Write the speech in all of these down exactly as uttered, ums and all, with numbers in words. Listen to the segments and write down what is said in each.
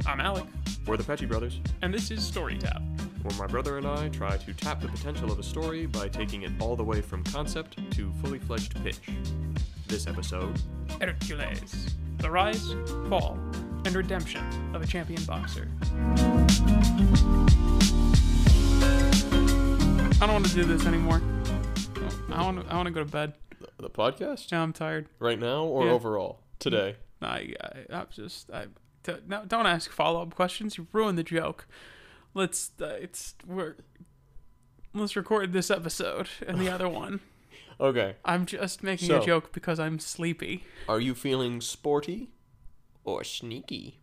I'm Alec, We're the Petchy Brothers, and this is Story Tap. where my brother and I try to tap the potential of a story by taking it all the way from concept to fully fledged pitch. This episode, Hercules, the rise, fall, and redemption of a champion boxer. I don't want to do this anymore. I want to, I want to go to bed. the podcast? Yeah, I'm tired. Right now or Yeah. overall? Today? I, I, I'm just, I, t- no, don't ask follow-up questions. You ruined the joke. Let's, uh, it's, we're, let's record this episode and the other one. Okay. I'm just making So- a joke because I'm sleepy. Are you feeling sporty or sneaky?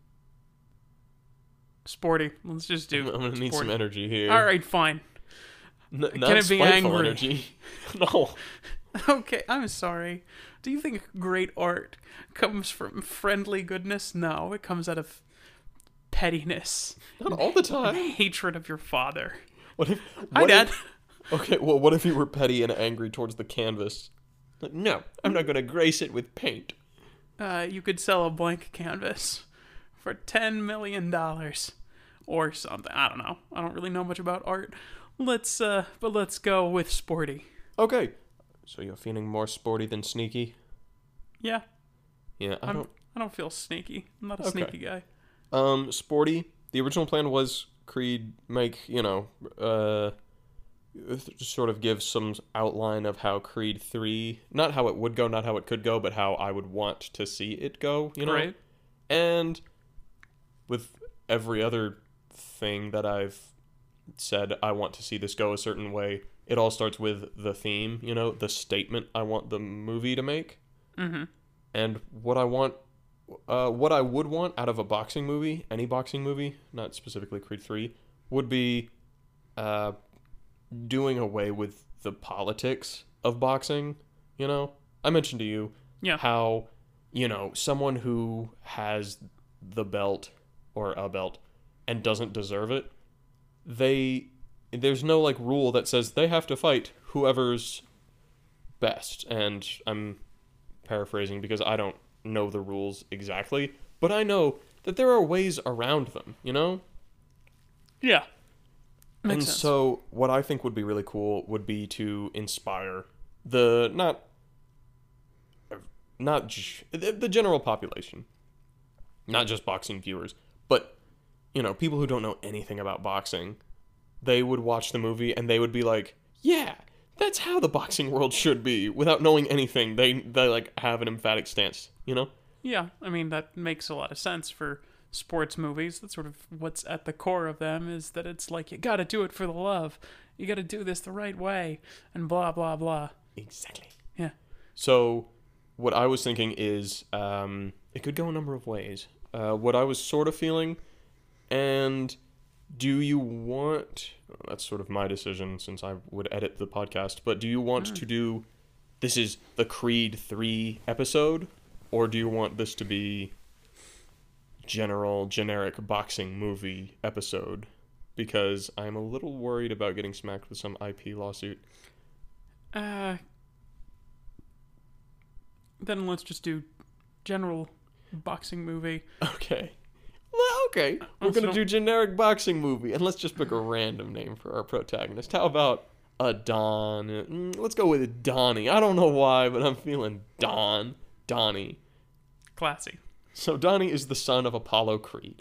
Sporty. Let's just do. I'm gonna need sporty. some energy here. All right, fine. N- Can not it be spiteful angry? energy. No. Okay, I'm sorry. Do you think great art comes from friendly goodness? No, it comes out of pettiness, Not all the time. hatred of your father. What if? Hi, what Dad. if- okay, well, what if you were petty and angry towards the canvas? Like, no, I'm not gonna grace it with paint. Uh, you could sell a blank canvas for ten million dollars or something. I don't know. I don't really know much about art. Let's, uh, but let's go with sporty. Okay. So you're feeling more sporty than sneaky? Yeah, Yeah, I I'm, don't. I don't feel sneaky. I'm not a Okay. sneaky guy. Um, sporty. The original plan was Creed make, you know, uh, th- sort of give some outline of how Creed three, not how it would go, not how it could go, but how I would want to see it go, you know? Right. And with every other thing that I've said, I want to see this go a certain way, it all starts with the theme, you know, the statement I want the movie to make. Mm-hmm. And what I want, uh, what I would want out of a boxing movie, any boxing movie, not specifically Creed three, would be uh, doing away with the politics of boxing, you know? I mentioned to you Yeah. how, you know, someone who has the belt or a belt and doesn't deserve it, they, there's no, like, rule that says they have to fight whoever's best. And I'm paraphrasing because I don't know the rules exactly, but I know that there are ways around them, you know? Yeah. Makes and sense. so what I think would be really cool would be to inspire the not not j- the, the general population, not just boxing viewers, but you know, people who don't know anything about boxing. They would watch the movie and they would be like, "Yeah, that's how the boxing world should be." Without knowing anything, they they like have an emphatic stance, you know? Yeah, I mean, that makes a lot of sense for sports movies. That's sort of what's at the core of them, is that it's like, you gotta do it for the love. You gotta do this the right way, and blah, blah, blah. Exactly. Yeah. So, what I was thinking is, um, it could go a number of ways. Uh, what I was sort of feeling, and do you want, that's sort of my decision since I would edit the podcast, but do you want Mm. to do, this is the Creed three episode, or do you want this to be general, generic boxing movie episode? Because I'm a little worried about getting smacked with some I P lawsuit. Uh, then let's just do general boxing movie. Okay. Well, okay. We're Also- going to do generic boxing movie, and let's just pick a random name for our protagonist. How about a Don? Mm, Let's go with Donnie. I don't know why, but I'm feeling Don. Donnie. Classy. So Donnie is the son of Apollo Creed.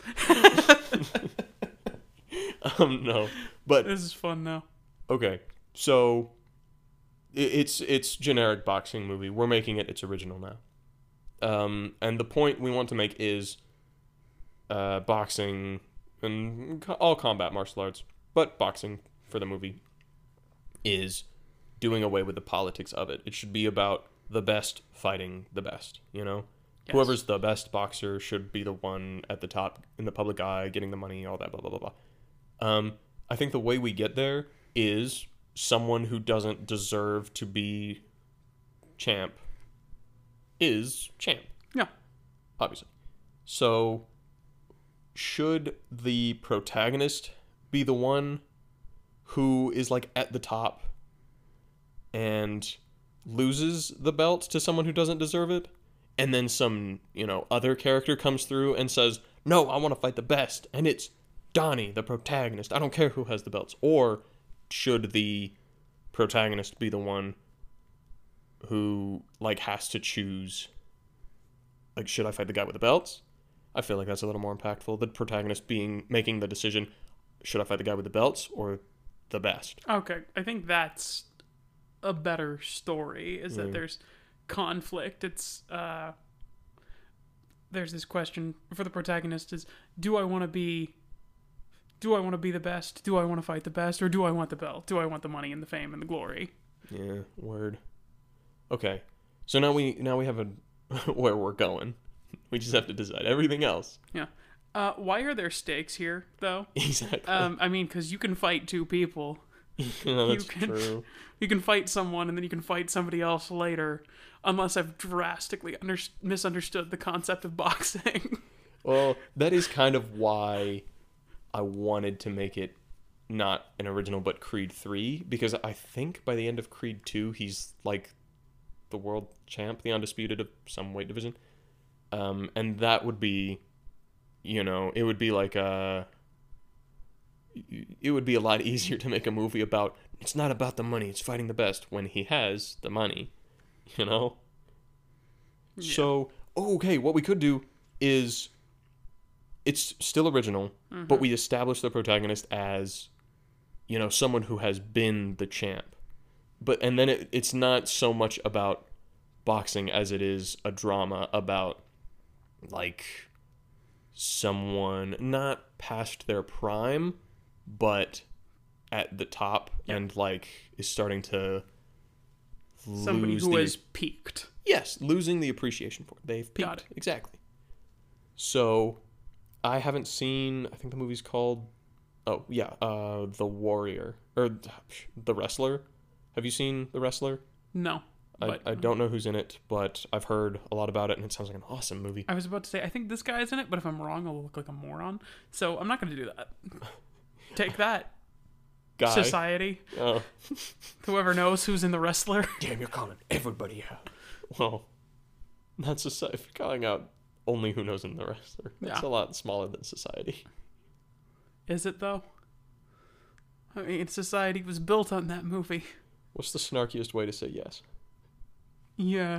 um, no. But, This is fun now. okay. So, i- it's it's generic boxing movie. We're making it its original now. Um, and the point we want to make is uh, boxing and co- all combat martial arts, but boxing for the movie is doing away with the politics of it. It should be about the best fighting the best, you know? Yes. Whoever's the best boxer should be the one at the top in the public eye, getting the money, all that, blah, blah, blah, blah. Um, I think the way we get there is someone who doesn't deserve to be champ is champ. Yeah. Obviously. So, should the protagonist be the one who is, like, at the top and loses the belt to someone who doesn't deserve it? And then some, you know, other character comes through and says, no, I want to fight the best, and it's Donnie, the protagonist. I don't care who has the belts. Or should the protagonist be the one who, like, has to choose, like, should I fight the guy with the belts? I feel like that's a little more impactful. The protagonist being, making the decision, should I fight the guy with the belts or the best? Okay, I think that's a better story, is that Mm. there's conflict. It's, uh, there's this question for the protagonist is, do I want to be, do I want to be the best? Do I want to fight the best? Or do I want the belt? Do I want the money and the fame and the glory? Yeah, word. Okay, so now we now we have a where we're going. We just have to decide everything else. Yeah. Uh, why are there stakes here, though? Exactly. Um, I mean, because you can fight two people. Yeah, that's you can, true. You can fight someone, and then you can fight somebody else later, unless I've drastically under- misunderstood the concept of boxing. Well, that is kind of why I wanted to make it not an original, but Creed three, because I think by the end of Creed two, he's like the world champ, the undisputed of some weight division. Um, and that would be, you know, it would be like a, it would be a lot easier to make a movie about, it's not about the money, it's fighting the best, when he has the money, you know? Yeah. So, oh, okay, what we could do is, it's still original, Mm-hmm. but we establish the protagonist as, you know, someone who has been the champ. But, and then it, it's not so much about boxing as it is a drama about, like, someone not past their prime, but at the top, Yeah. and, like, is starting to Somebody lose who the, has peaked. yes, losing the appreciation for it. They've peaked. Got it. Exactly. So, I haven't seen, I think the movie's called, oh, yeah, uh, The Warrior, or The Wrestler. Have you seen The Wrestler? No. I, But I don't know who's in it, but I've heard a lot about it, and it sounds like an awesome movie. I was about to say, I think this guy's in it, but if I'm wrong, I'll look like a moron. So I'm not going to do that. Take that, Guy. society. Oh. Whoever knows who's in The Wrestler. Damn, you're calling everybody out. Well, that's society. If you're calling out only who knows in The Wrestler, that's Yeah. a lot smaller than society. Is it, though? I mean, society was built on that movie. What's the snarkiest way to say yes? Yes.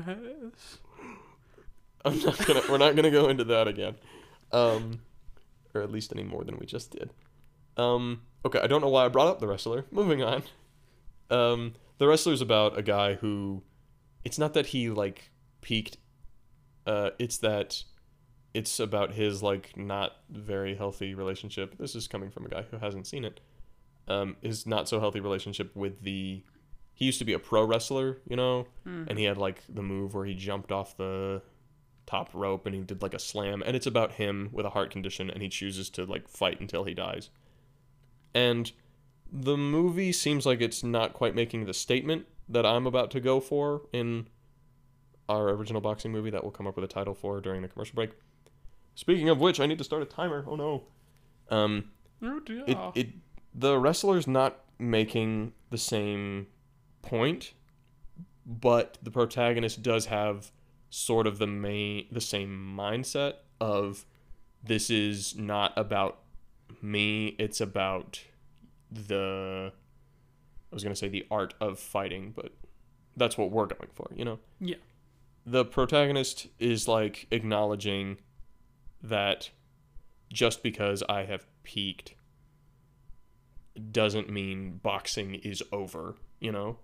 I'm not gonna. We're not gonna go into that again, um, or at least any more than we just did. Um, okay, I don't know why I brought up The Wrestler. Moving on. Um, The Wrestler's about a guy who, it's not that he like peaked. Uh, it's that, it's about his like not very healthy relationship. This is coming from a guy who hasn't seen it. Um, his not so healthy relationship with the. He used to be a pro wrestler, you know, Mm-hmm. and he had like the move where he jumped off the top rope and he did like a slam, and it's about him with a heart condition, and he chooses to like fight until he dies. And the movie seems like it's not quite making the statement that I'm about to go for in our original boxing movie that we'll come up with a title for during the commercial break. Speaking of which, I need to start a timer. Oh no. Um, Oh, dear. it, it the wrestler's not making the same point, but the protagonist does have sort of the main the same mindset of, this is not about me, it's about the I was going to say the art of fighting, but that's what we're going for, you know. Yeah. The protagonist is like acknowledging that just because I have peaked doesn't mean boxing is over, you know?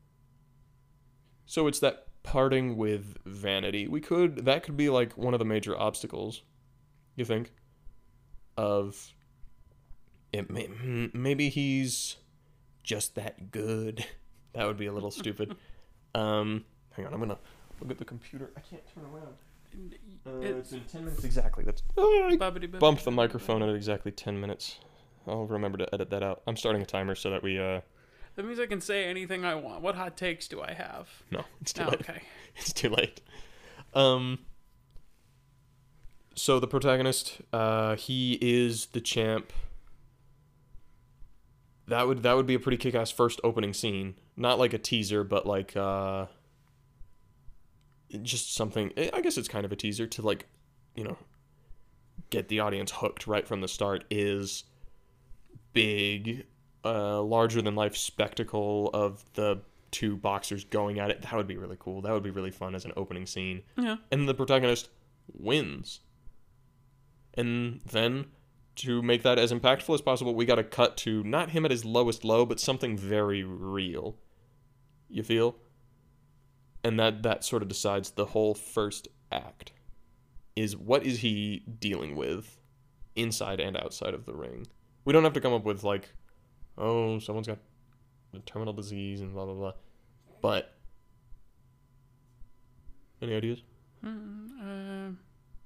So it's that parting with vanity. We could, that could be like one of the major obstacles, you think? Of, it may, maybe he's just that good. That would be a little stupid. Um, hang on, I'm gonna look at the computer. I can't turn around. Uh, It- it's in ten minutes exactly. That's, oh, I Bubbity-bubbity. bumped the microphone at exactly ten minutes. I'll remember to edit that out. I'm starting a timer so that we, uh, That means I can say anything I want. What hot takes do I have? no, it's too Oh, late. okay. It's too late. Um, so the protagonist, uh, he is the champ. That would that would be a pretty kick-ass first opening scene. Not like a teaser, but like uh, just something. I guess it's kind of a teaser to like, you know, get the audience hooked right from the start is big, uh, larger than life spectacle of the two boxers going at it. That would be really cool. That would be really fun as an opening scene. Yeah. And the protagonist wins. And then, to make that as impactful as possible, we got to cut to not him at his lowest low, but something very real. You feel? And that, that sort of decides the whole first act. Is what is he dealing with inside and outside of the ring? We don't have to come up with, like, oh, someone's got a terminal disease and blah, blah, blah. But, any ideas? Hmm, uh,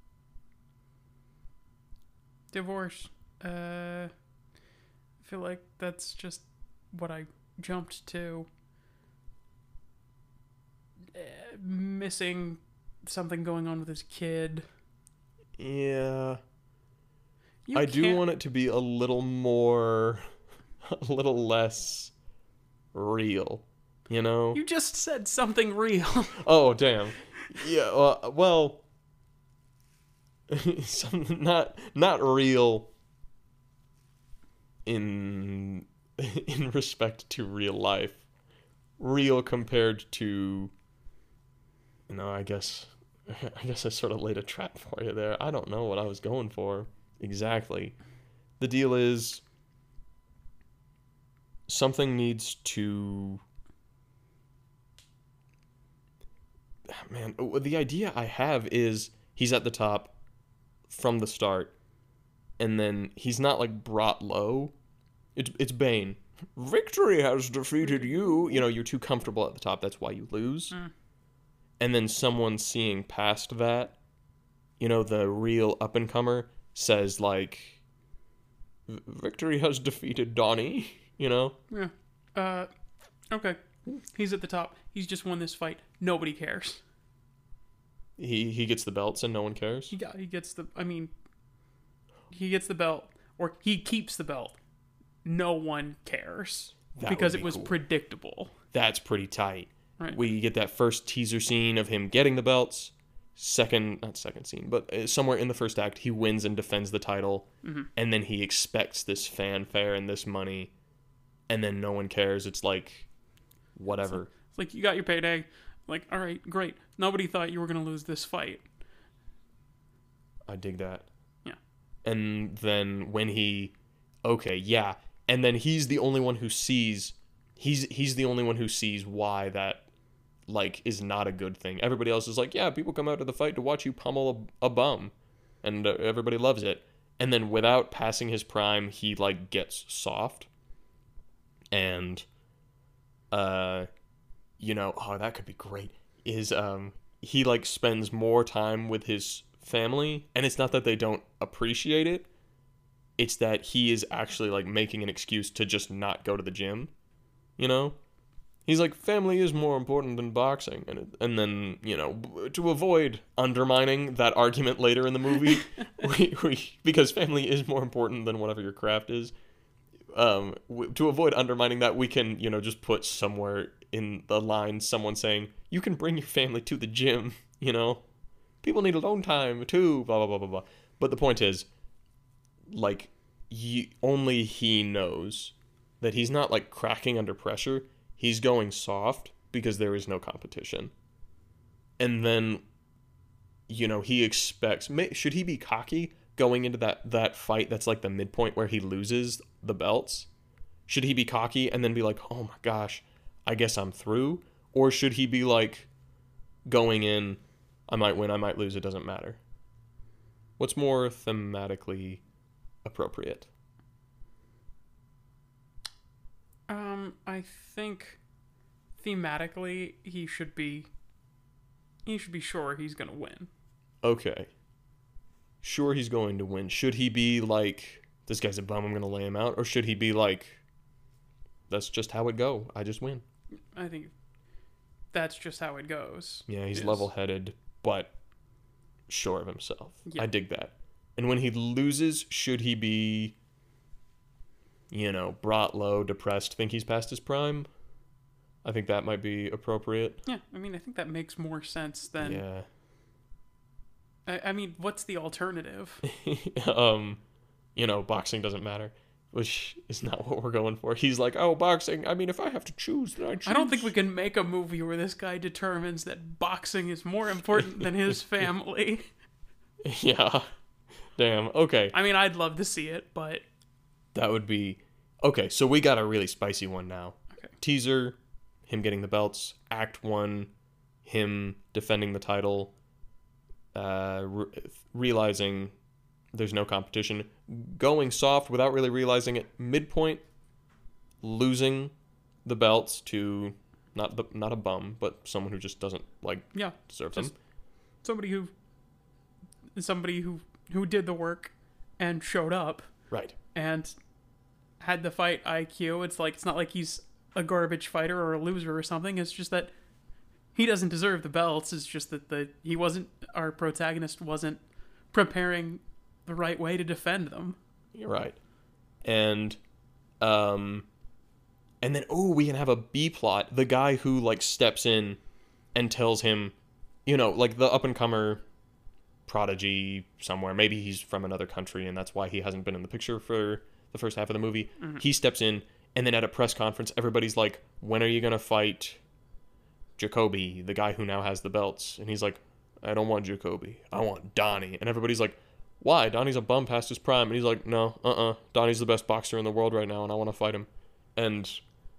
divorce. Uh, I feel like that's just what I jumped to. Uh, missing something going on with his kid. Yeah. You I do can't- want it to be a little more, a little less real, you know? You just said something real. Oh, damn. Yeah, uh, well, some, not not real in in respect to real life. Real compared to, you know, I guess I guess I sort of laid a trap for you there. I don't know what I was going for exactly. The deal is something needs to man, the idea I have is he's at the top from the start, and then he's not like brought low. It's it's Bane. Victory has defeated you. You know, you're too comfortable at the top. That's why you lose. Mm. And then someone seeing past that, you know, the real up and comer says like, "Victory has defeated Donnie." You know. Yeah. Uh, okay. He's at the top. He's just won this fight. Nobody cares. He he gets the belts and no one cares. He got. He gets the. I mean, he gets the belt, or he keeps the belt. No one cares That because would it be was cool. predictable. That's pretty tight. Right. We get that first teaser scene of him getting the belts. Second, not second scene, but uh, somewhere in the first act, he wins and defends the title, Mm-hmm. and then he expects this fanfare and this money, and then no one cares. It's like, whatever. It's like you got your payday. Like, all right, great. Nobody thought you were gonna lose this fight. I dig that. Yeah. And then when he, okay, yeah, and then he's the only one who sees, he's he's the only one who sees why that, like, is not a good thing. Everybody else is like, yeah, people come out to the fight to watch you pummel a, a bum, and uh, everybody loves it. And then without passing his prime, he like gets soft, and, uh, you know, oh, that could be great. Is um he like spends more time with his family, and it's not that they don't appreciate it. It's that he is actually like making an excuse to just not go to the gym, you know? He's like, family is more important than boxing. And it, and then, you know, to avoid undermining that argument later in the movie, we, we because family is more important than whatever your craft is, um, w- to avoid undermining that, we can, you know, just put somewhere in the line someone saying, you can bring your family to the gym, you know? People need alone time, too, blah, blah, blah, blah, blah. But the point is, like, he, only he knows that he's not, like, cracking under pressure. He's going soft because there is no competition. And then, you know, he expects... May, should he be cocky going into that, that fight that's, like, the midpoint where he loses the belts? Should he be cocky and then be like, oh, my gosh, I guess I'm through? Or should he be, like, going in, I might win, I might lose, it doesn't matter? What's more thematically appropriate? Um, I think thematically he should be. He should be sure he's gonna win. Okay. Sure he's going to win. Should he be like, this guy's a bum, I'm going to lay him out? Or should he be like, that's just how it go. I just win. I think that's just how it goes. Yeah, he's is- level-headed, but sure of himself. Yeah. I dig that. And when he loses, should he be, you know, brought low, depressed, think he's past his prime? I think that might be appropriate. Yeah, I mean, I think that makes more sense than Yeah. I, I mean, what's the alternative? um, you know, boxing doesn't matter, which is not what we're going for. He's like, oh, boxing. I mean, if I have to choose, then I choose. I don't think we can make a movie where this guy determines that boxing is more important than his family. Yeah. Damn. Okay. I mean, I'd love to see it, but that would be okay. So we got a really spicy one now. Okay. Teaser, him getting the belts. Act one, him defending the title. Uh, re- realizing there's no competition, going soft without really realizing it. Midpoint, losing the belts to not the not a bum, but someone who just doesn't like yeah, deserve just them. Somebody who, somebody who who did the work, and showed up. Right. And had the fight I Q. It's like it's not like he's a garbage fighter or a loser or something. It's just that he doesn't deserve the belts. It's just that the he wasn't our protagonist wasn't preparing the right way to defend them. You're right. And um and then oh, we can have a B plot. The guy who like steps in and tells him, you know, like the up and comer prodigy somewhere. Maybe he's from another country and that's why he hasn't been in the picture for the first half of the movie. Mm-hmm. He steps in and then at a press conference everybody's like, "When are you going to fight Jacoby, the guy who now has the belts?" And he's like, "I don't want Jacoby. I want Donnie." And everybody's like, "Why? Donnie's a bum past his prime." And he's like, "No, uh-uh. Donnie's the best boxer in the world right now, and I want to fight him." And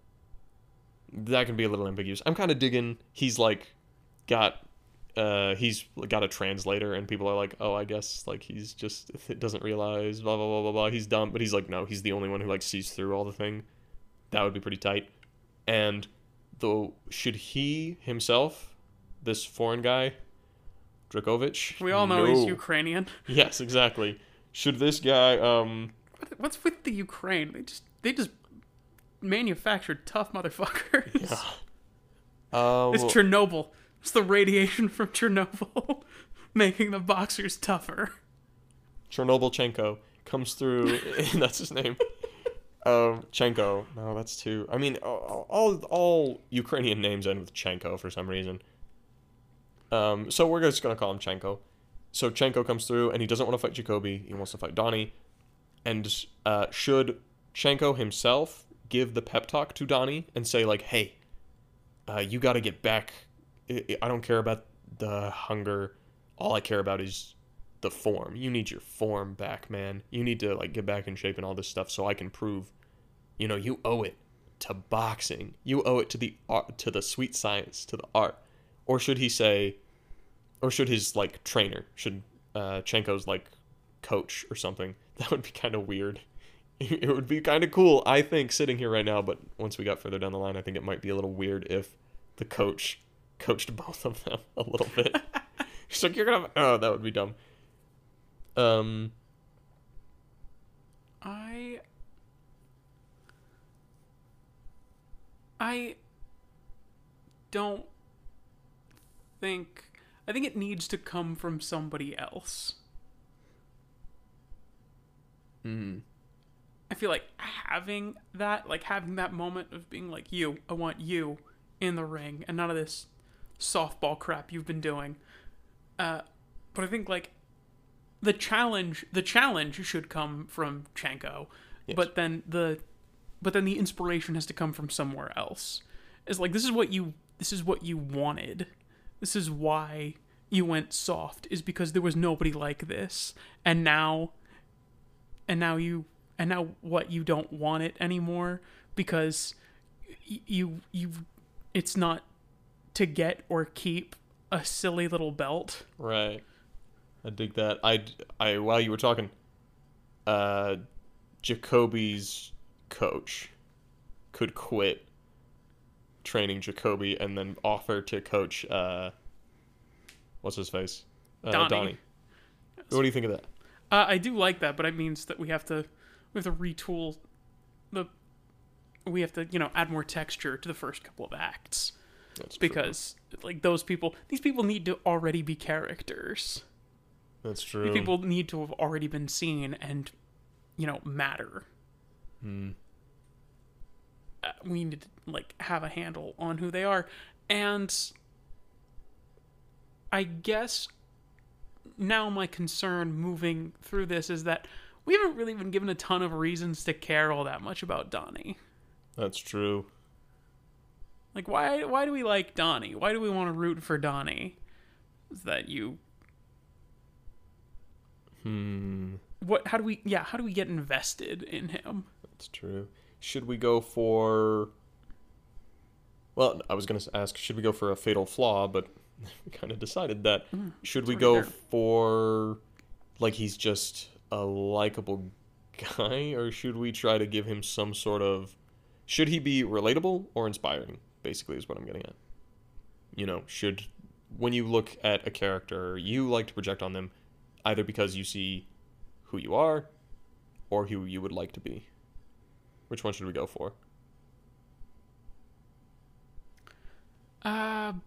that can be a little ambiguous. I'm kind of digging he's, like, got, uh, he's got a translator, and people are like, "Oh, I guess, like, he's just, doesn't realize, blah, blah, blah, blah, blah. He's dumb." But he's like, no, he's the only one who, like, sees through all the thing. That would be pretty tight. And, though, should he himself, this foreign guy, Dragovich. We all know no. he's Ukrainian. Yes, exactly. Should this guy, um... What's with the Ukraine? They just they just manufactured tough motherfuckers. Yeah. Uh, it's Chernobyl. It's the radiation from Chernobyl making the boxers tougher. Chernobylchenko comes through... That's his name. Um, Chenko. No, that's too... I mean, all, all, all Ukrainian names end with Chenko for some reason. Um, so we're just going to call him Chenko. So Chenko comes through, and he doesn't want to fight Jacoby. He wants to fight Donnie. And uh, should Chenko himself give the pep talk to Donnie and say, like, "Hey, uh, you got to get back. I don't care about the hunger. All I care about is the form. You need your form back, man. You need to, like, get back in shape and all this stuff so I can prove, you know, you owe it to boxing. You owe it to the art, to the sweet science, to the art." Or should he say, or should his, like, trainer, should uh, Chenko's, like, coach or something? That would be kind of weird. It would be kind of cool, I think, sitting here right now, but once we got further down the line, I think it might be a little weird if the coach coached both of them a little bit. She's like, "You're gonna..." Oh, that would be dumb. Um... I... I don't think I think it needs to come from somebody else. Hmm. I feel like having that, like having that moment of being like, "You, I want you in the ring," and none of this softball crap you've been doing. Uh, but I think like the challenge, the challenge should come from Chenko, yes. but then the, but then the inspiration has to come from somewhere else. It's like this is what you, this is what you wanted. This is why you went soft, is because there was nobody like this. And now, and now you, and now what, you don't want it anymore because y- you, you, it's not to get or keep a silly little belt. Right. I dig that. I, I, while you were talking, uh, Jacoby's coach could quit training Jacoby and then offer to coach uh what's his face uh, Donnie. Donnie. What do you think of that? Uh, I do like that, but it means that we have to we have to retool the we have to you know add more texture to the first couple of acts. That's because true. Like those people, these people need to already be characters. That's true. These people need to have already been seen and you know matter. Hmm. Uh, we need to like have a handle on who they are, and I guess now my concern moving through this is that we haven't really been given a ton of reasons to care all that much about Donnie. That's true. Like, why why do we like Donnie? Why do we want to root for Donnie? Is that you... Hmm. What? How do we... Yeah, how do we get invested in him? That's true. Should we go for... Well, I was going to ask, should we go for a fatal flaw? But we kind of decided that. Mm, should we already go there. for, like, he's just a likable guy? Or should we try to give him some sort of... Should he be relatable or inspiring, basically, is what I'm getting at. You know, should... When you look at a character, you like to project on them either because you see who you are or who you would like to be. Which one should we go for? Uh,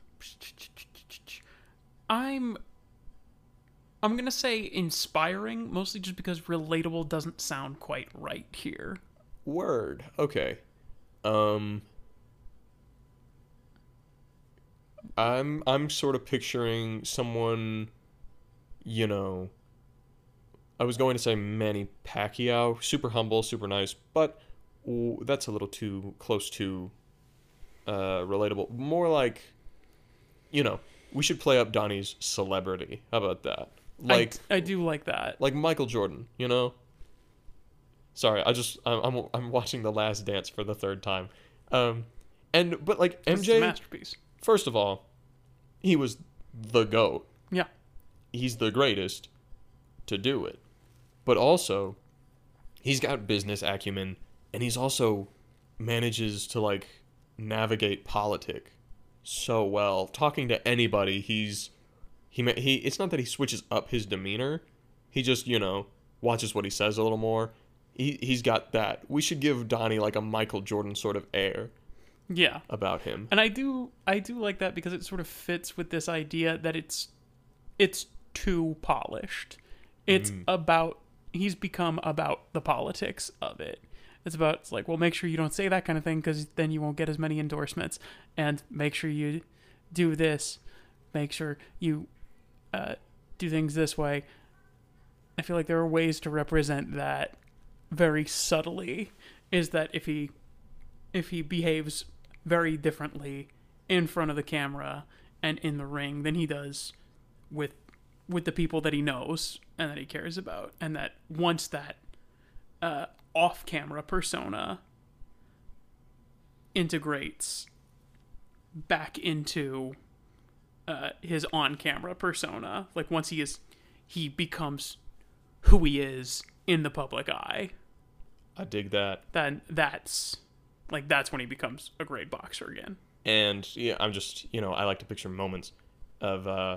I'm I'm gonna say inspiring, mostly just because relatable doesn't sound quite right here. Word. Okay. Um I'm I'm sort of picturing someone, you know, I was going to say Manny Pacquiao, super humble, super nice, but ooh, that's a little too close to uh, relatable. More like, you know, we should play up Donnie's celebrity. How about that? Like I, I do like that. like Michael Jordan, you know? Sorry, I just I'm I'm, I'm watching The Last Dance for the third time. Um and but like It's M a J, masterpiece. first of all, he was the GOAT. Yeah. He's the greatest to do it. But also, he's got business acumen, and he's also manages to, like, navigate politic so well. Talking to anybody, he's... he he. It's not that he switches up his demeanor. He just, you know, watches what he says a little more. He, he's got that. We should give Donnie, like, a Michael Jordan sort of air Yeah. about him. And I do I do like that because it sort of fits with this idea that it's it's too polished. It's Mm. about he's become about the politics of it. It's about it's like, well, make sure you don't say that kind of thing because then you won't get as many endorsements, and make sure you do this, make sure you uh, do things this way. I feel like there are ways to represent that very subtly. Is that if he if he behaves very differently in front of the camera and in the ring than he does with with the people that he knows and that he cares about, and that once that uh, off-camera persona integrates back into uh, his on-camera persona, like once he is he becomes who he is in the public eye, I dig that. then that's like that's when he becomes a great boxer again. And yeah, I'm just, you know, I like to picture moments of uh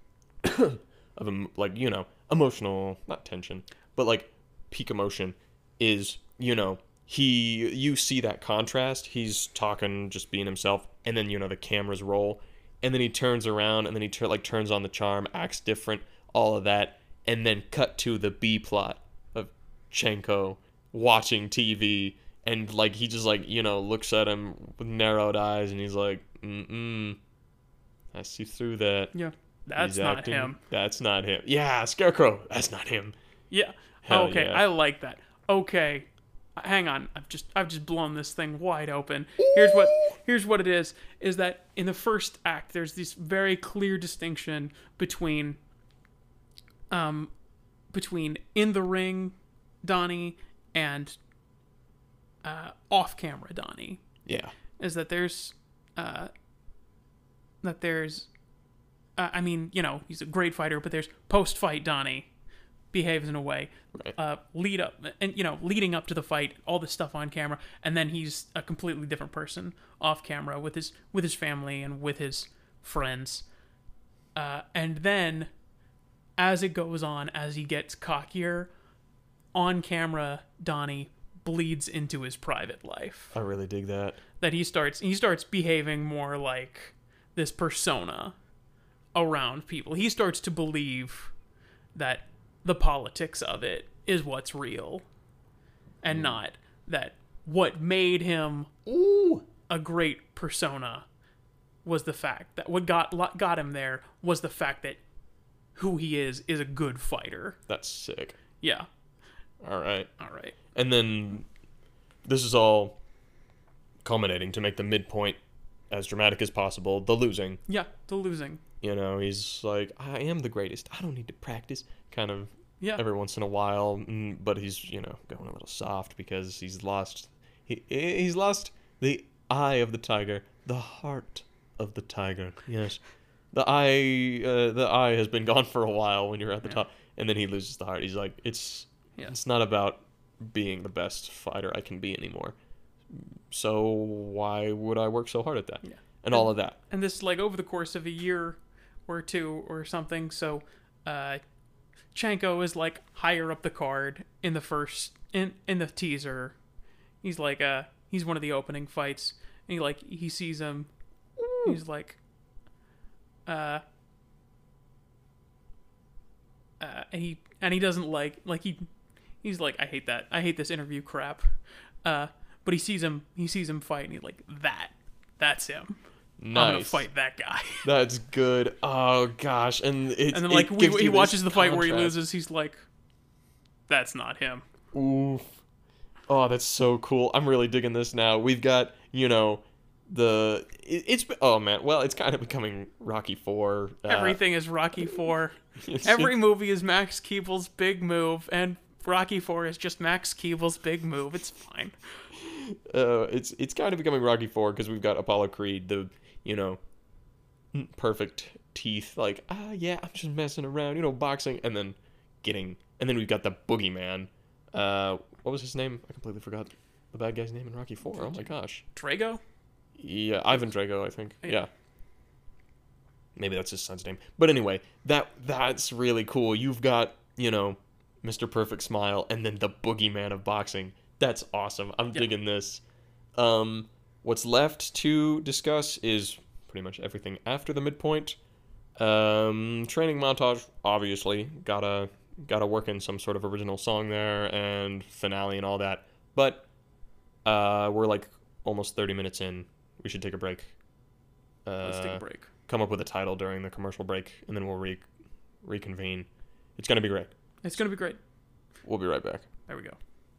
of em- like, you know, emotional, not tension, but like peak emotion is, you know, he you see that contrast. He's talking, just being himself, and then, you know, the cameras roll, and then he turns around, and then he tur- like turns on the charm, acts different, all of that, and then cut to the B plot of Chenko watching T V. And, like, he just, like, you know, looks at him with narrowed eyes, and he's like, mm-mm, I see through that. Yeah, that's He's not acting- him. That's not him. Yeah, Scarecrow. That's not him. Yeah. Hell okay, yeah. I like that. Okay, hang on. I've just I've just blown this thing wide open. Here's what here's what it is: is that in the first act, there's this very clear distinction between um between in the ring Donnie and uh, off camera Donnie. Yeah. Is that there's uh that there's uh, I mean, you know, he's a great fighter, but there's post fight Donnie behaves in a way, Right. uh, lead up and you know, leading up to the fight, all this stuff on camera, and then he's a completely different person off camera with his with his family and with his friends. Uh, and then, as it goes on, as he gets cockier, on camera, Donnie bleeds into his private life. I really dig that. That he starts he starts behaving more like this persona around people. He starts to believe that the politics of it is what's real, and not that what made him Ooh. a great persona was the fact that what got got him there was the fact that who he is is a good fighter. That's sick. Yeah. All right. All right. And then this is all culminating to make the midpoint as dramatic as possible, the losing. Yeah, the losing. You know, he's like, I am the greatest. I don't need to practice. Kind of Yeah. every once in a while, mm, but he's, you know, going a little soft because he's lost he he's lost the eye of the tiger, the heart of the tiger. Yes. The eye uh, the eye has been gone for a while when you're at the Yeah. top, and then he loses the heart. He's like, it's Yeah. it's not about being the best fighter I can be anymore. So why would I work so hard at that? Yeah. And all of that. And this, like, over the course of a year or two or something. So, uh, Chanko is, like, higher up the card in the first, in, in the teaser. He's, like, uh, he's one of the opening fights. And he, like, he sees him. He's, like, uh, uh, and he, and he doesn't like, like, he, he's like, I hate that. I hate this interview crap. Uh, but he sees him, he sees him fight, and he's like, that, that's him. Nice. I'm gonna fight that guy. That's good. Oh gosh, and it And then, like, it we, gives he you this watches the fight where he contrast. loses. He's like, that's not him. Oof. Oh, that's so cool. I'm really digging this now. We've got, you know, the it, it's oh man. Well, it's kind of becoming Rocky Four. Uh, Everything is Rocky Four. it's- Every it's- movie is Max Keeble's big move, and Rocky Four is just Max Keeble's big move. It's fine. uh, it's it's kind of becoming Rocky Four because we've got Apollo Creed, the you know, perfect teeth. Like ah yeah, I'm just messing around, you know, boxing, and then getting, and then we've got the Boogeyman. Uh, what was his name? I completely forgot the bad guy's name in Rocky Four. Oh my gosh. Drago? Yeah, Ivan Drago, I think. Yeah. Yeah. Maybe that's his son's name. But anyway, that that's really cool. You've got, you know, Mister Perfect Smile and then the Boogeyman of boxing. That's awesome. I'm Yeah. digging this. Um, what's left to discuss is pretty much everything after the midpoint. Um, training montage, obviously. Gotta gotta work in some sort of original song there and finale and all that. But uh, we're like almost thirty minutes in. We should take a break. Uh, Let's take a break. Come up with a title during the commercial break, and then we'll re- reconvene. It's going to be great. It's gonna be great. We'll be right back. There we go.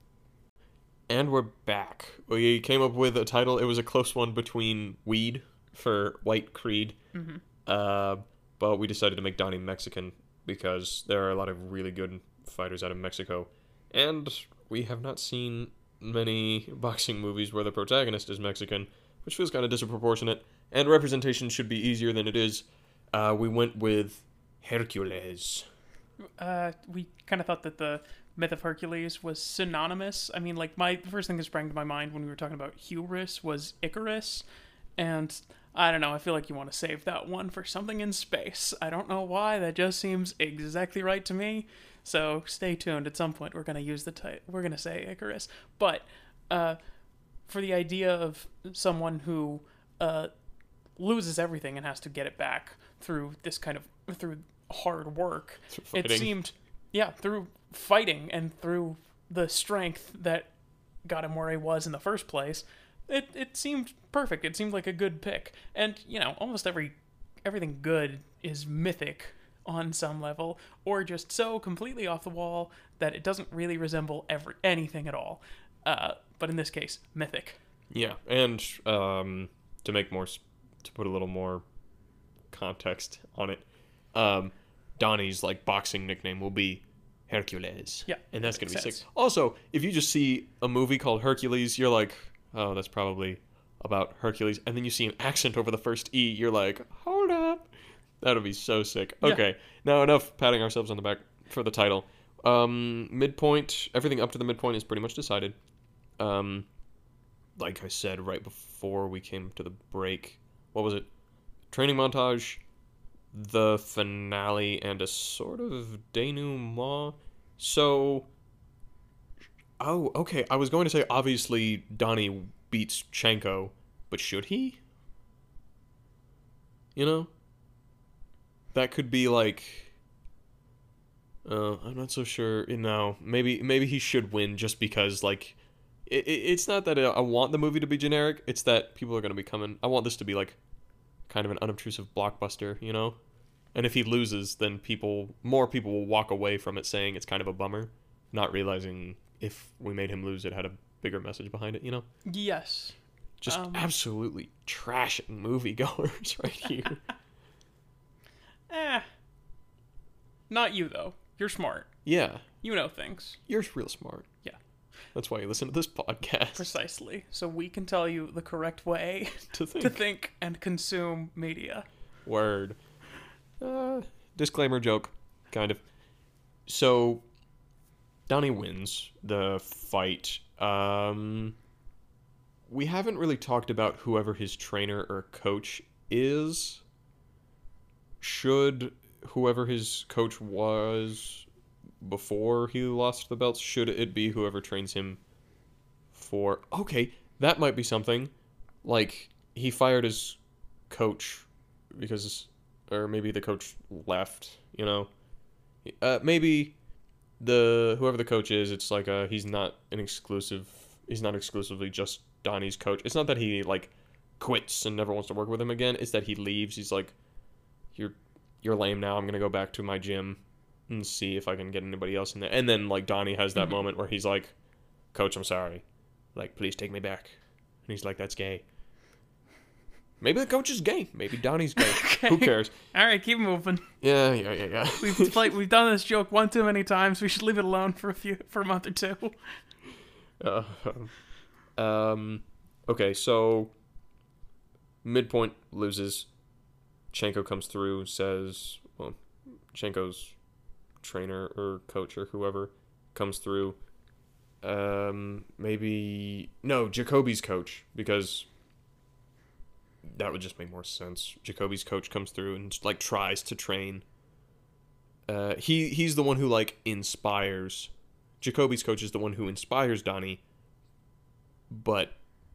And we're back. We came up with a title. It was a close one between Weed for White Creed, Mm-hmm. uh, but we decided to make Donnie Mexican because there are a lot of really good fighters out of Mexico. And we have not seen many boxing movies where the protagonist is Mexican, which feels kind of disproportionate, and representation should be easier than it is. Uh, we went with Hercules. Uh, we kind of thought that the myth of Hercules was synonymous. I mean, like, my the first thing that sprang to my mind when we were talking about hubris was Icarus, and I don't know. I feel like you want to save that one for something in space. I don't know why. That just seems exactly right to me. So stay tuned. At some point, we're gonna use the ti- we're gonna say Icarus, but uh, for the idea of someone who uh loses everything and has to get it back through this kind of through hard work. It Fighting. seemed, yeah, through fighting and through the strength that got him where he was in the first place. It it seemed perfect. It seemed like a good pick. And, you know, almost every everything good is mythic on some level, or just so completely off the wall that it doesn't really resemble every anything at all. Uh, but in this case, mythic. Yeah, and um, to make more, s- to put a little more context on it, um, Donnie's like boxing nickname will be Hercules. Yeah, and that's gonna makes be sick. sense. Also, if you just see a movie called Hercules, you're like, oh, that's probably about Hercules, and then you see an accent over the first E, you're like, hold up, that'll be so sick. Yeah. Okay, now enough patting ourselves on the back for the title. Um, midpoint, everything up to the midpoint is pretty much decided. Um, like I said right before we came to the break, what was it? Training montage, the finale, and a sort of denouement. So, oh, okay. I was going to say obviously Donnie beats Chanko, but should he? You know, that could be like. Uh, I'm not so sure. No, maybe maybe he should win just because like. It, it, it's not that I want the movie to be generic. It's that people are going to be coming. I want this to be like kind of an unobtrusive blockbuster, you know? And if he loses, then people, more people will walk away from it saying it's kind of a bummer, not realizing if we made him lose, it had a bigger message behind it, you know? Yes. Just Um, absolutely trashing moviegoers right here. Eh. Not you, though. You're smart. Yeah, You know things. you're real smart. Yeah. That's why you listen to this podcast. Precisely. So we can tell you the correct way To think. to think and consume media. Word. Uh, disclaimer joke, kind of. So, Donnie wins the fight. Um, we haven't really talked about whoever his trainer or coach is. Should whoever his coach was before he lost the belts, should it be whoever trains him for... Okay, that might be something. Like, he fired his coach because... Or maybe the coach left, you know? Uh, maybe the whoever the coach is, it's like uh he's not an exclusive... He's not exclusively just Donnie's coach. It's not that he, like, quits and never wants to work with him again. It's that he leaves. He's like, you're you're lame now. I'm going to go back to my gym and see if I can get anybody else in there. And then, like, Donnie has that Mhm. moment where he's like, Coach, I'm sorry. Like, please take me back. And he's like, that's gay. Maybe the coach is gay. Maybe Donnie's gay. Okay. Who cares? All right, keep moving. Yeah, yeah, yeah, yeah. We've played, we've done this joke one too many times. We should leave it alone for a few for a month or two. Uh, um, okay, so midpoint loses. Shenko comes through, says, well, Shenko's trainer or coach or whoever comes through. Um, maybe, no, Jacoby's coach, because that would just make more sense. Jacoby's coach comes through and, like, tries to train. Uh, he he's the one who, like, inspires. Jacoby's coach is the one who inspires Donnie, but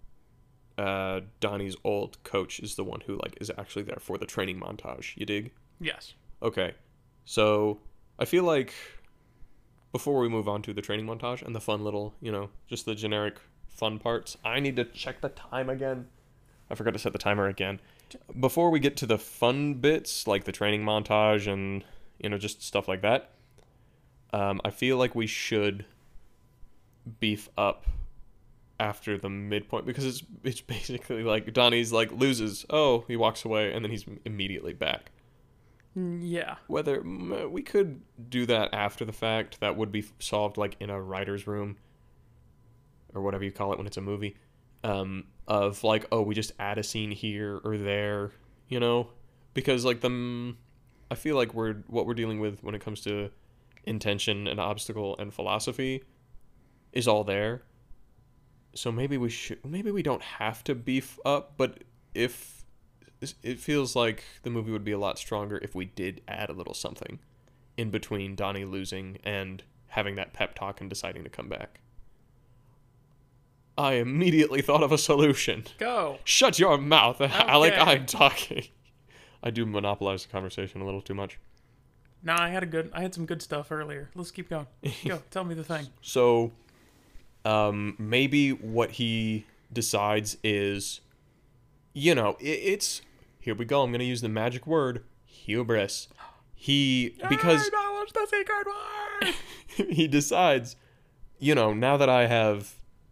uh, Donnie's old coach is the one who, like, is actually there for the training montage. You dig? Yes. Okay. So, I feel like before we move on to the training montage and the fun little, you know, just the generic fun parts, I need to check the time again. I forgot to set the timer again. Before we get to the fun bits, like the training montage and, you know, just stuff like that, um, I feel like we should beef up after the midpoint, because it's it's basically like Donnie's like loses, oh, he walks away, and then he's immediately back. Yeah. Whether mm, we could do that after the fact, that would be solved like in a writer's room or whatever you call it when it's a movie, um, of like, oh, we just add a scene here or there, you know, because like the mm, I feel like we're what we're dealing with when it comes to intention and obstacle and philosophy is all there. So maybe we should, maybe we don't have to beef up, but if it feels like the movie would be a lot stronger if we did add a little something in between Donnie losing and having that pep talk and deciding to come back. I immediately thought of a solution. Go. Shut your mouth, Alec. Okay. I'm talking. I do monopolize the conversation a little too much. Nah, I had a good. I had some good stuff earlier. Let's keep going. Go. Tell me the thing. So, um, maybe what he decides is, you know, it, it's, here we go, I'm going to use the magic word, hubris. He, because Yay, that was the secret word. he decides, you know, now that I have,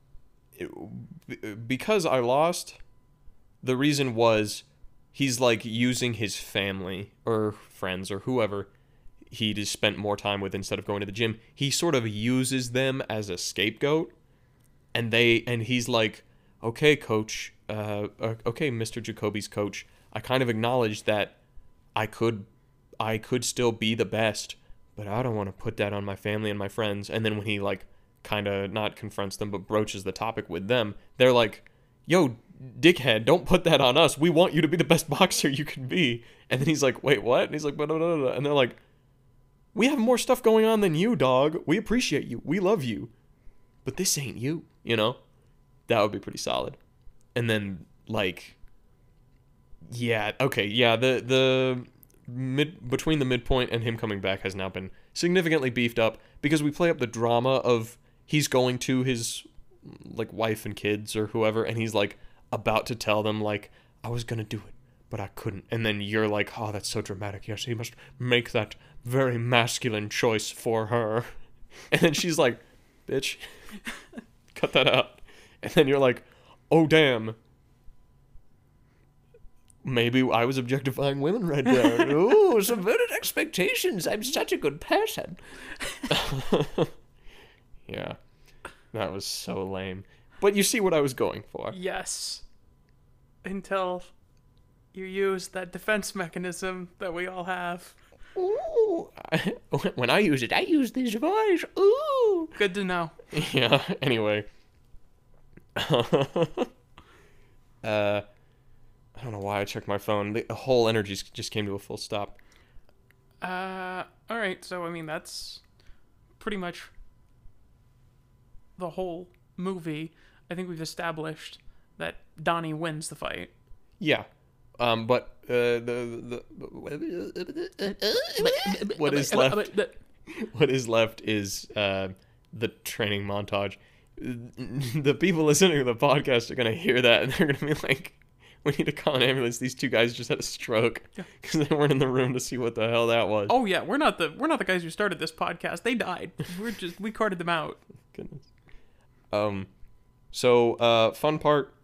because I lost, the reason was he's like using his family or friends or whoever he just spent more time with instead of going to the gym. He sort of uses them as a scapegoat, and they and he's like, okay, coach, uh, okay, Mister Jacoby's coach, I kind of acknowledge that I could, I could still be the best, but I don't want to put that on my family and my friends. And then when he like kind of not confronts them but broaches the topic with them, they're like, yo, dickhead, don't put that on us. We want you to be the best boxer you can be. And then he's like, wait, what? And he's like, blah, blah, blah, blah. And they're like, we have more stuff going on than you, dog. We appreciate you. We love you. But this ain't you, you know? That would be pretty solid. And then, like, yeah, okay, yeah, the the mid between the midpoint and him coming back has now been significantly beefed up because we play up the drama of he's going to his, like, wife and kids or whoever, and he's, like, about to tell them, like, I was gonna do it, but I couldn't. And then you're like, oh, that's so dramatic. Yes, he must make that very masculine choice for her. And then she's like, bitch, cut that out. And then you're like, oh, damn. Maybe I was objectifying women right there. Ooh, subverted expectations. I'm such a good person. Yeah, that was so lame. But you see what I was going for. Yes. Until you use that defense mechanism that we all have. Ooh. I, when I use it, I use this voice. Ooh. Good to know. Yeah, anyway. uh, I don't know why I checked my phone. The whole energy just came to a full stop. Uh, alright, so I mean, that's pretty much the whole movie. I think we've established that Donnie wins the fight. Yeah. Um, but uh, the, the what is left what is left is uh, the training montage. The people listening to the podcast are gonna hear that and they're gonna be like, we need to call an ambulance. These two guys just had a stroke because they weren't in the room to see what the hell that was. Oh yeah, we're not the we're not the guys who started this podcast. They died. We're just we carted them out. Goodness. Um, so uh, fun part,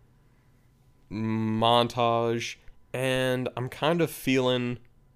montage, and I'm kind of feeling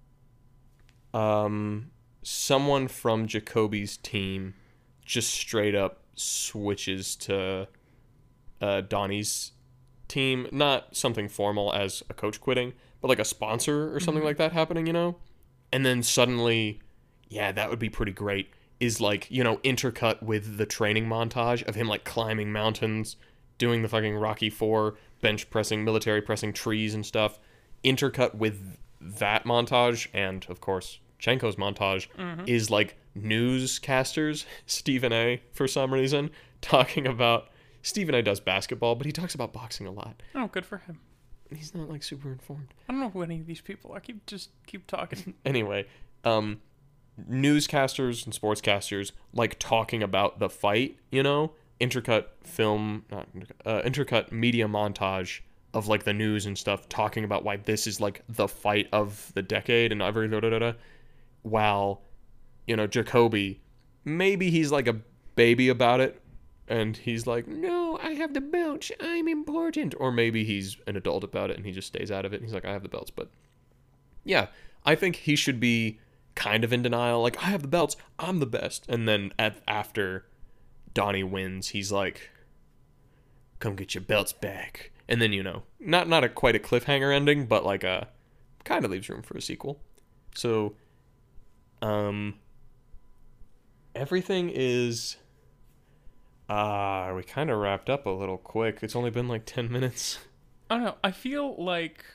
um someone from Jacoby's team just straight up switches to uh Donnie's team, not something formal as a coach quitting, but like a sponsor or something mm-hmm. like that happening, you know? And then suddenly, yeah, that would be pretty great, is like, you know, intercut with the training montage of him like climbing mountains, doing the fucking Rocky four, bench pressing, military pressing trees and stuff, intercut with that montage, and of course, Chenko's montage, mm-hmm. is like newscasters, Stephen A, for some reason, talking about, Stephen A does basketball, but he talks about boxing a lot. Oh, good for him. He's not like super informed. I don't know who any of these people are. Keep just keep talking. Anyway, um, newscasters and sportscasters like talking about the fight, you know, intercut film, not uh, intercut media montage of like the news and stuff, talking about why this is like the fight of the decade and every da da da da. While, you know, Jacoby, maybe he's like a baby about it. And he's like, no, I have the belts. I'm important. Or maybe he's an adult about it and he just stays out of it. And he's like, I have the belts. But yeah, I think he should be kind of in denial. Like, I have the belts. I'm the best. And then at, after Donnie wins, he's like, come get your belts back. And then, you know, not, not a quite a cliffhanger ending, but like a kind of leaves room for a sequel. So, um, everything is... Ah, uh, we kind of wrapped up a little quick. It's only been like ten minutes. I don't know. I feel like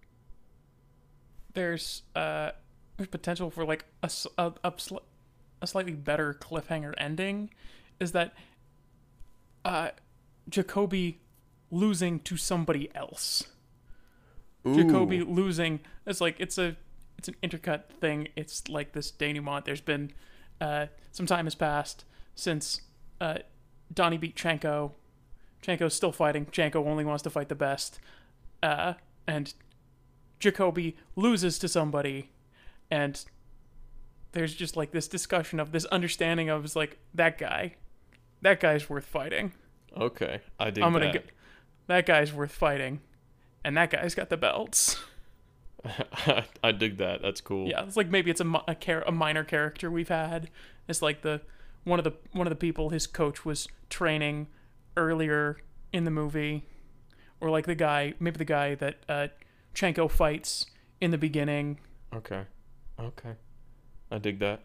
there's uh there's potential for like a, a, a, a slightly better cliffhanger ending. Is that uh Jacoby losing to somebody else. Ooh. Jacoby losing. It's like it's a it's an intercut thing. It's like this denouement. There's been uh some time has passed since uh Donnie beat Chenko. Chenko's still fighting. Chenko only wants to fight the best. Uh, and Jacoby loses to somebody. And there's just like this discussion of this understanding of is like, that guy. That guy's worth fighting. Okay. I dig I'm gonna that. Get, that guy's worth fighting. And that guy's got the belts. I dig that. That's cool. Yeah, it's like maybe it's a, a, char- a minor character we've had. It's like the... One of the one of the people his coach was training earlier in the movie, or like the guy, maybe the guy that uh, Chenko fights in the beginning. Okay, okay, I dig that.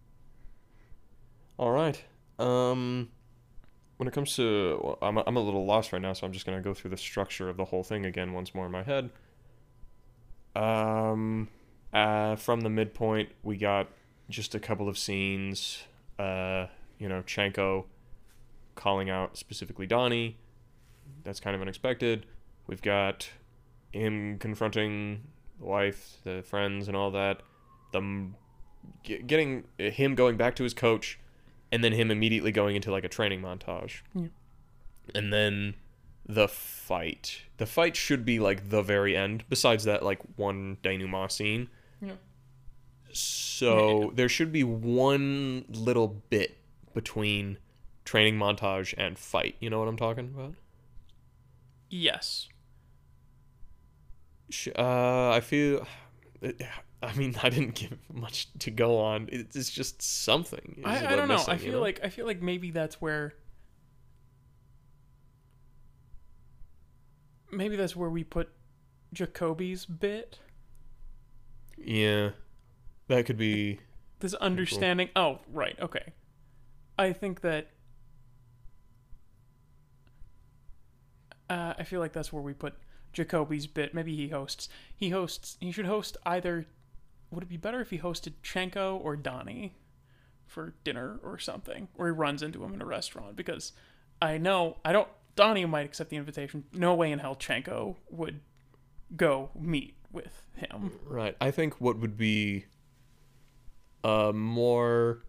All right. Um, when it comes to, well, I'm I'm a little lost right now, so I'm just gonna go through the structure of the whole thing again once more in my head. Um, uh, from the midpoint, we got just a couple of scenes. Uh, you know, Chenko calling out specifically Donnie. That's kind of unexpected. We've got him confronting the wife, the friends, and all that. Them getting him going back to his coach, and then him immediately going into like a training montage. Yeah. And then the fight. The fight should be like the very end. Besides that, like one denouement scene. Yeah. So Yeah. there should be one little bit between training montage and fight. You know what I'm talking about? Yes. Sh- Uh, I feel. I mean, I didn't give much to go on. It's just something. It's I, what I don't know. missing, I feel you know? like I feel like maybe that's where maybe that's where we put Jacoby's bit. Yeah, that could be. This understanding. Oh, right. Okay. I think that. Uh, I feel like that's where we put Jacoby's bit. Maybe he hosts. He hosts. He should host either. Would it be better if he hosted Chenko or Donnie for dinner or something, or he runs into him in a restaurant? Because I know I don't. Donnie might accept the invitation. No way in hell Chenko would go meet with him. Right. I think what would be uh more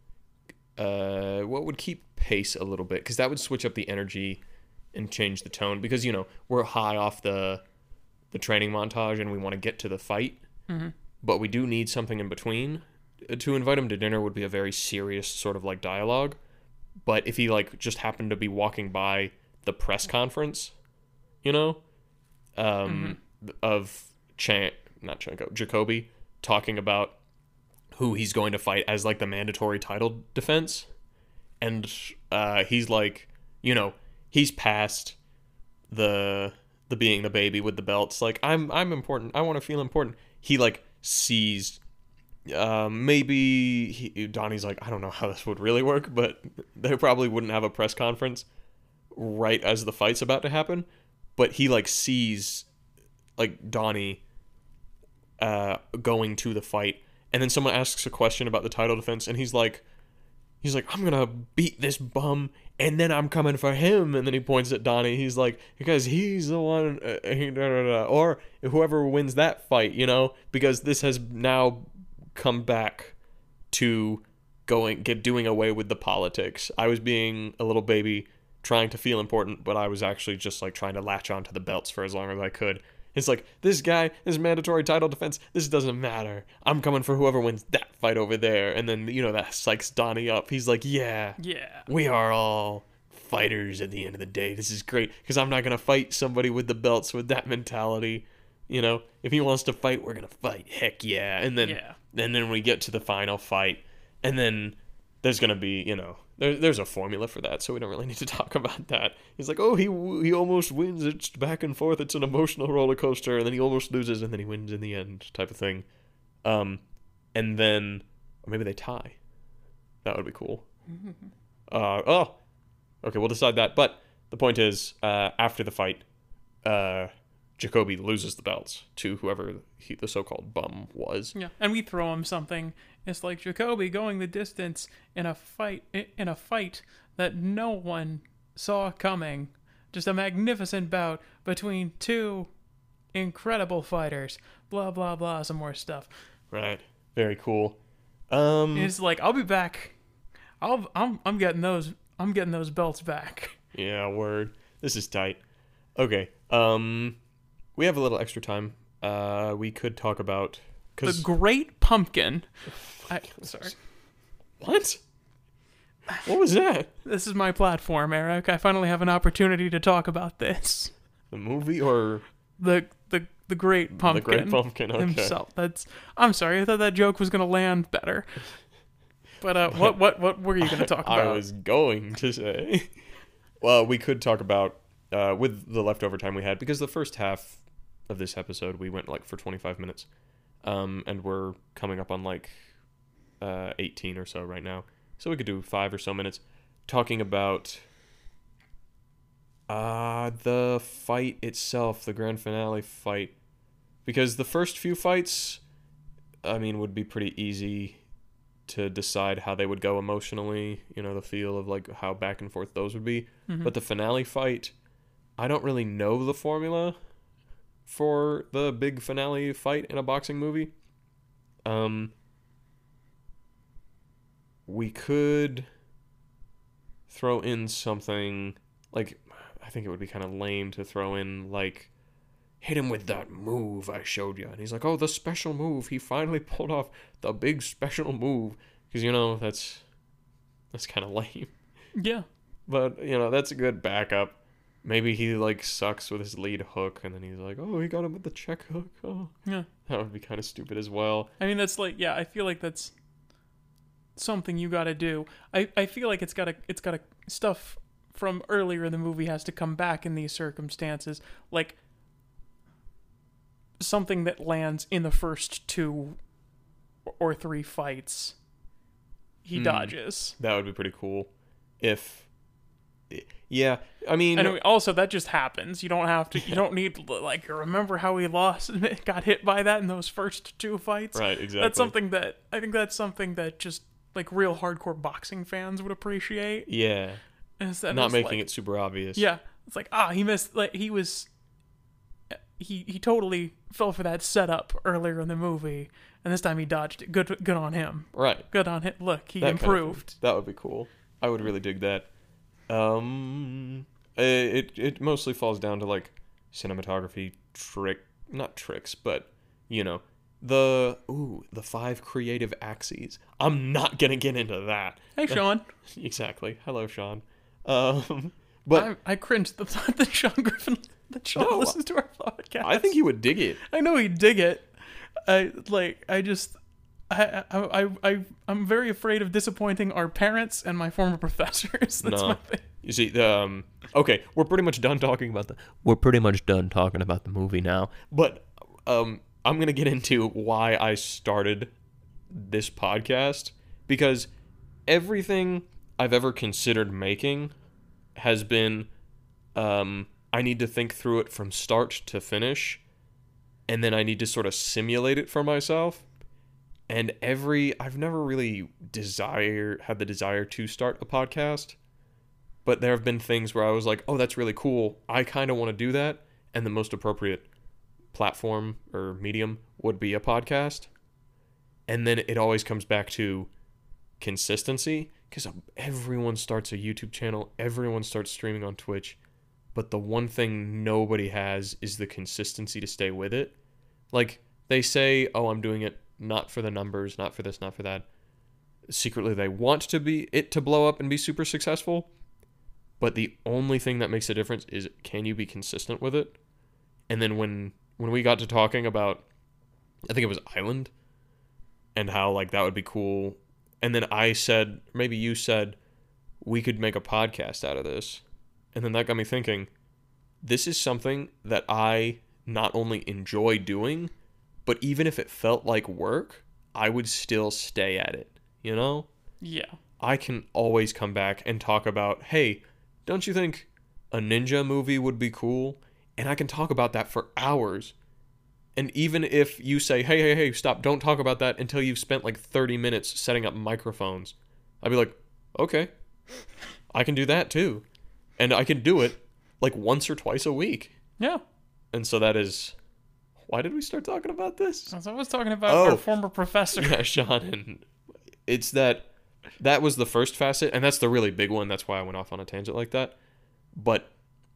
uh what would keep pace a little bit, because that would switch up the energy and change the tone, because you know we're high off the the training montage and we want to get to the fight, mm-hmm. but we do need something in between. To invite him to dinner would be a very serious sort of like dialogue, but if he like just happened to be walking by the press conference, you know, um mm-hmm. of Chan not Chanko Jacoby talking about who he's going to fight as like the mandatory title defense, and uh he's like, you know, he's past the the being the baby with the belts, like I'm I'm important, I want to feel important. He like sees um maybe he, Donnie's like, I don't know how this would really work, but they probably wouldn't have a press conference right as the fight's about to happen, but he like sees like Donnie uh going to the fight, and then someone asks a question about the title defense, and he's like he's like I'm gonna beat this bum and then I'm coming for him, and then he points at Donnie. He's like, because he's the one uh, he, da, da, da. Or whoever wins that fight, you know, because this has now come back to going get doing away with the politics. I was being a little baby trying to feel important, but I was actually just like trying to latch onto the belts for as long as I could. It's like, this guy, this mandatory title defense, this doesn't matter. I'm coming for whoever wins that fight over there. And then, you know, that psychs Donnie up. He's like, yeah, Yeah. we are all fighters at the end of the day. This is great, because I'm not going to fight somebody with the belts with that mentality. You know, if he wants to fight, we're going to fight. Heck yeah. And then, Yeah. and then we get to the final fight, and then there's going to be, you know, there, there's a formula for that, so we don't really need to talk about that. He's like, oh, he he almost wins. It's back and forth. It's an emotional roller coaster, and then he almost loses, and then he wins in the end, type of thing. Um, and then, or maybe they tie. That would be cool. uh, oh, okay, we'll decide that. But the point is, uh, after the fight, uh, Jacoby loses the belts to whoever he, the so-called bum was. Yeah, and we throw him something. It's like Jacoby going the distance in a fight in a fight that no one saw coming. Just a magnificent bout between two incredible fighters. Blah blah blah. Some more stuff. Right. Very cool. Um, And it's like, I'll be back. I'll I'm I'm getting those I'm getting those belts back. Yeah. Word. This is tight. Okay. Um, we have a little extra time. Uh, we could talk about The cause Great Pumpkin. I, sorry. what? What was that? This is my platform, Eric. I finally have an opportunity to talk about this. The movie or The the the Great Pumpkin. the Great Pumpkin? Okay. Himself. That's. I'm sorry. I thought that joke was gonna land better. But uh, what what what were you gonna talk about? I was going to say. Well, we could talk about uh, with the leftover time we had, because the first half of this episode we went like for twenty-five minutes, um, and we're coming up on like uh, eighteen or so right now. So we could do five or so minutes talking about uh, the fight itself, the grand finale fight, because the first few fights, I mean, would be pretty easy to decide how they would go emotionally, you know, the feel of like how back and forth those would be. Mhm. But the finale fight, I don't really know the formula for the big finale fight in a boxing movie. Um, we could throw in something like, I think it would be kind of lame to throw in, like, hit him with that move I showed you. And he's like, oh, the special move. He finally pulled off the big special move. Because, you know, that's, that's kind of lame. Yeah. But, you know, that's a good backup. Maybe he, like, sucks with his lead hook, and then he's like, oh, he got him with the check hook. Oh. Yeah. That would be kind of stupid as well. I mean, that's like, yeah, I feel like that's something you gotta do. I, I feel like it's gotta, it's gotta, stuff from earlier in the movie has to come back in these circumstances. Like, something that lands in the first two or three fights, he Mm. dodges. That would be pretty cool. If, yeah, I mean... And also, that just happens. You don't have to, you don't need, like, remember how he lost, got hit by that in those first two fights? Right, exactly. That's something that, I think that's something that just, like, real hardcore boxing fans would appreciate. Yeah. Instead Not of, making like, it super obvious. Yeah. It's like, ah, he missed, like, he was, he, he totally fell for that setup earlier in the movie, and this time he dodged it. Good, good on him. Right. Good on him. Look, he That kind of thing. improved. That would be cool. I would really dig that. Um, it it mostly falls down to, like, cinematography trick, not tricks, but, you know, the ooh the five creative axes. I'm not gonna get into that. Hey, Sean. Exactly. Hello, Sean. Um, but I, I cringed the thought that Sean Griffin, that Sean No, listens to our podcast. I think he would dig it. I know he'd dig it. I like. I just. I, I, I, I, I'm very afraid of disappointing our parents and my former professors. That's No. my thing. You see, the, um, okay, we're pretty much done talking about the. We're pretty much done talking about the movie now. But um, I'm gonna get into why I started this podcast, because everything I've ever considered making has been, um, I need to think through it from start to finish, and then I need to sort of simulate it for myself. And every, I've never really desire, had the desire to start a podcast, but there have been things where I was like, oh, that's really cool. I kind of want to do that. And the most appropriate platform or medium would be a podcast. And then it always comes back to consistency, because everyone starts a YouTube channel. Everyone starts streaming on Twitch. But the one thing nobody has is the consistency to stay with it. Like, they say, oh, I'm doing it not for the numbers, not for this, not for that. Secretly, they want to be it to blow up and be super successful. But the only thing that makes a difference is, can you be consistent with it? And then when when we got to talking about, I think it was Island, and how, like, that would be cool. And then I said, maybe you said, we could make a podcast out of this. And then that got me thinking, this is something that I not only enjoy doing, but even if it felt like work, I would still stay at it, you know? Yeah. I can always come back and talk about, hey, don't you think a ninja movie would be cool? And I can talk about that for hours. And even if you say, hey, hey, hey, stop, don't talk about that until you've spent like thirty minutes setting up microphones, I'd be like, okay, I can do that too. And I can do it like once or twice a week. Yeah. And so that is... Why did we start talking about this? I was talking about Oh. our former professor. Yeah, Sean. And it's that that was the first facet, and that's the really big one. That's why I went off on a tangent like that. But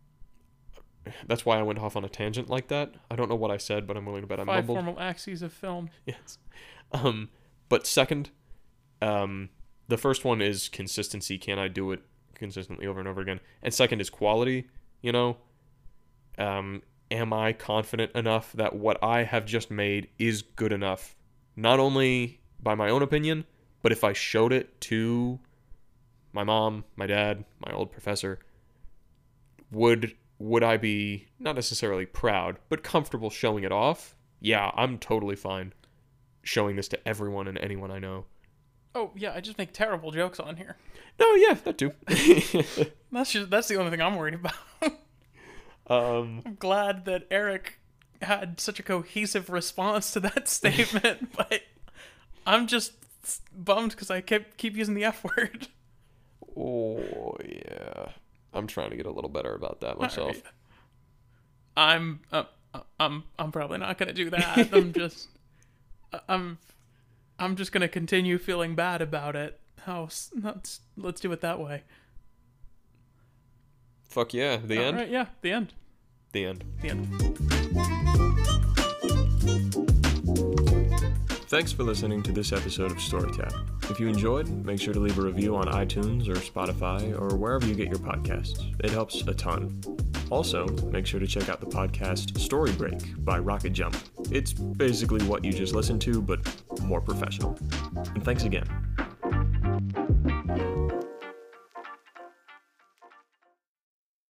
that's why I went off on a tangent like that. I don't know what I said, but I'm willing to bet I Five mumbled. formal axes of film. Yes. Um, but second, um, the first one is consistency. Can I do it consistently over and over again? And second is quality. You know, um, am I confident enough that what I have just made is good enough? Not only by my own opinion, but if I showed it to my mom, my dad, my old professor, would would I be not necessarily proud, but comfortable showing it off? Yeah, I'm totally fine showing this to everyone and anyone I know. Oh yeah, I just make terrible jokes on here. No, yeah, that too. That's just that's the only thing I'm worried about. um, I'm glad that Eric had such a cohesive response to that statement, but I'm just bummed because I kept keep using the F word. oh yeah, I'm trying to get a little better about that myself. Right. I'm uh, I'm I'm probably not gonna do that. I'm just I'm I'm just gonna continue feeling bad about it. How let's let's do it that way. Fuck yeah. The All end? right, yeah, the end. The end. The end. Thanks for listening to this episode of StoryTap. If you enjoyed, make sure to leave a review on iTunes or Spotify or wherever you get your podcasts. It helps a ton. Also, make sure to check out the podcast Story Break by Rocket Jump. It's basically what you just listened to, but more professional. And thanks again.